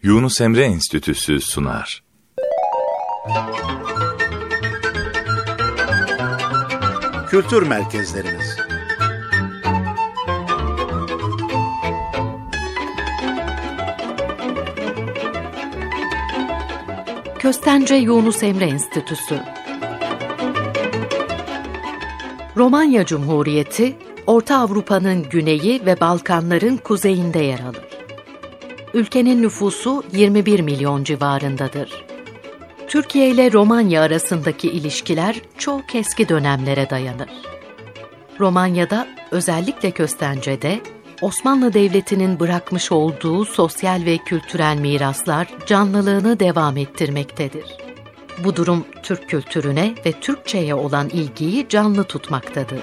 Yunus Emre Enstitüsü sunar. Kültür merkezlerimiz. Köstence Yunus Emre Enstitüsü. Romanya Cumhuriyeti, Orta Avrupa'nın güneyi ve Balkanların kuzeyinde yer alır. Ülkenin nüfusu 21 milyon civarındadır. Türkiye ile Romanya arasındaki ilişkiler çok eski dönemlere dayanır. Romanya'da, özellikle Köstence'de, Osmanlı Devleti'nin bırakmış olduğu sosyal ve kültürel miraslar canlılığını devam ettirmektedir. Bu durum Türk kültürüne ve Türkçe'ye olan ilgiyi canlı tutmaktadır.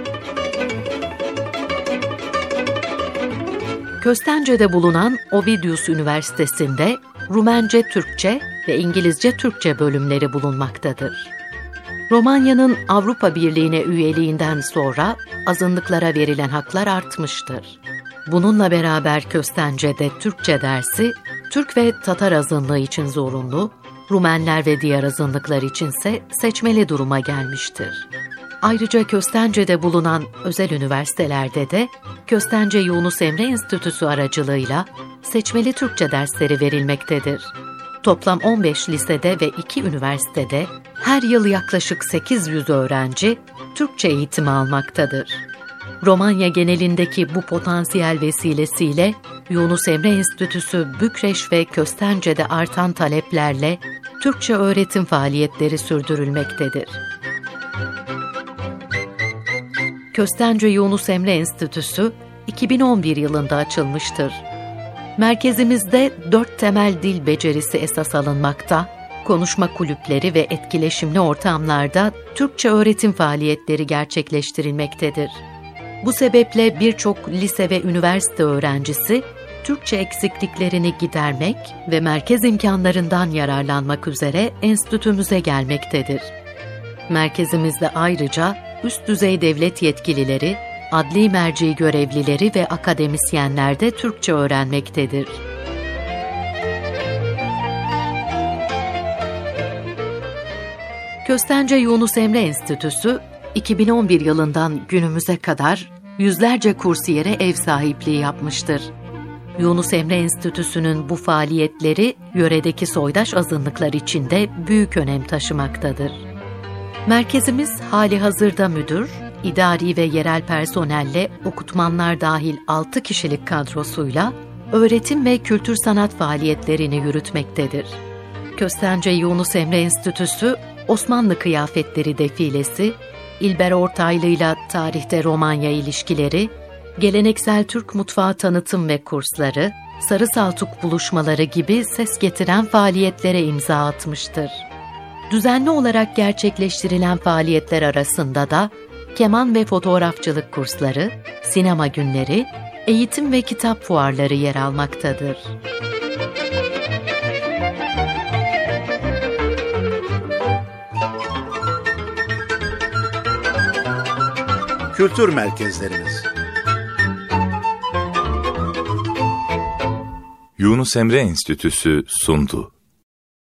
Köstence'de bulunan Ovidius Üniversitesi'nde Rumence Türkçe ve İngilizce Türkçe bölümleri bulunmaktadır. Romanya'nın Avrupa Birliği'ne üyeliğinden sonra azınlıklara verilen haklar artmıştır. Bununla beraber Köstence'de Türkçe dersi, Türk ve Tatar azınlığı için zorunlu, Rumenler ve diğer azınlıklar içinse seçmeli duruma gelmiştir. Ayrıca Köstence'de bulunan özel üniversitelerde de Köstence Yunus Emre Enstitüsü aracılığıyla seçmeli Türkçe dersleri verilmektedir. Toplam 15 lisede ve 2 üniversitede her yıl yaklaşık 800 öğrenci Türkçe eğitimi almaktadır. Romanya genelindeki bu potansiyel vesilesiyle Yunus Emre Enstitüsü Bükreş ve Köstence'de artan taleplerle Türkçe öğretim faaliyetleri sürdürülmektedir. Köstence Yunus Emre Enstitüsü 2011 yılında açılmıştır. Merkezimizde 4 temel dil becerisi esas alınmakta, konuşma kulüpleri ve etkileşimli ortamlarda Türkçe öğretim faaliyetleri gerçekleştirilmektedir. Bu sebeple birçok lise ve üniversite öğrencisi Türkçe eksikliklerini gidermek ve merkez imkanlarından yararlanmak üzere enstitümüze gelmektedir. Merkezimizde ayrıca üst düzey devlet yetkilileri, adli merci görevlileri ve akademisyenler de Türkçe öğrenmektedir. Köstence Yunus Emre Enstitüsü, 2011 yılından günümüze kadar yüzlerce kursiyere ev sahipliği yapmıştır. Yunus Emre Enstitüsü'nün bu faaliyetleri yöredeki soydaş azınlıklar için de büyük önem taşımaktadır. Merkezimiz halihazırda müdür, idari ve yerel personelle okutmanlar dahil 6 kişilik kadrosuyla öğretim ve kültür sanat faaliyetlerini yürütmektedir. Köstence Yunus Emre Enstitüsü, Osmanlı kıyafetleri defilesi, İlber Ortaylı'yla tarihte Romanya ilişkileri, geleneksel Türk mutfağı tanıtım ve kursları, Sarı Saltuk buluşmaları gibi ses getiren faaliyetlere imza atmıştır. Düzenli olarak gerçekleştirilen faaliyetler arasında da keman ve fotoğrafçılık kursları, sinema günleri, eğitim ve kitap fuarları yer almaktadır. Kültür merkezlerimiz. Yunus Emre Enstitüsü sundu.